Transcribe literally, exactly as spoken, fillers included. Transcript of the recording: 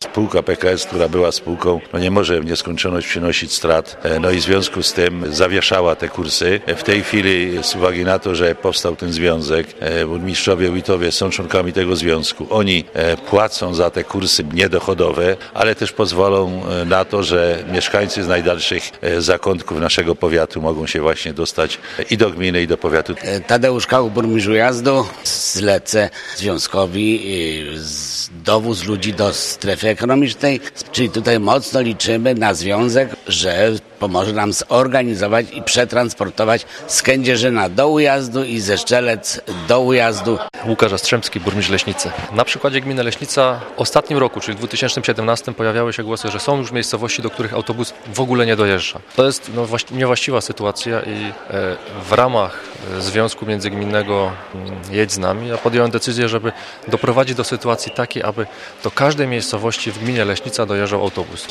spółka P K S, która była spółką, no nie może w nieskończoność przynosić strat, no i w związku z tym zawieszała te kursy. W tej chwili z uwagi na to, że powstał ten związek, burmistrzowie wójtowie są członkami tego związku. Oni płacą za te kursy niedochodowe, ale też pozwolą na to, że mieszkańcy z najdalszych zakątków naszego powiatu mogą się właśnie dostać i do gminy, i do powiatu. Tadeusz Kał, burmistrz Ujazdu. Zlecę związkowi dowóz ludzi do strefy ekonomicznej, czyli tutaj mocno liczymy na związek, że pomoże nam zorganizować i przetransportować z Kędzierzyna do Ujazdu i ze Szczelec do Ujazdu. Łukasz Jastrzębski, burmistrz Leśnicy. Na przykładzie gminy Leśnica w ostatnim roku, czyli w dwa tysiące siedemnastym, pojawiały się głosy, że są już miejscowości, do których autobus w ogóle nie dojeżdża. To jest no, niewłaściwa sytuacja i e, w ramach Związku Międzygminnego Jedź z nami ja podjąłem decyzję, żeby doprowadzić do sytuacji takiej, aby do każdej miejscowości w gminie Leśnica dojeżdżał autobus.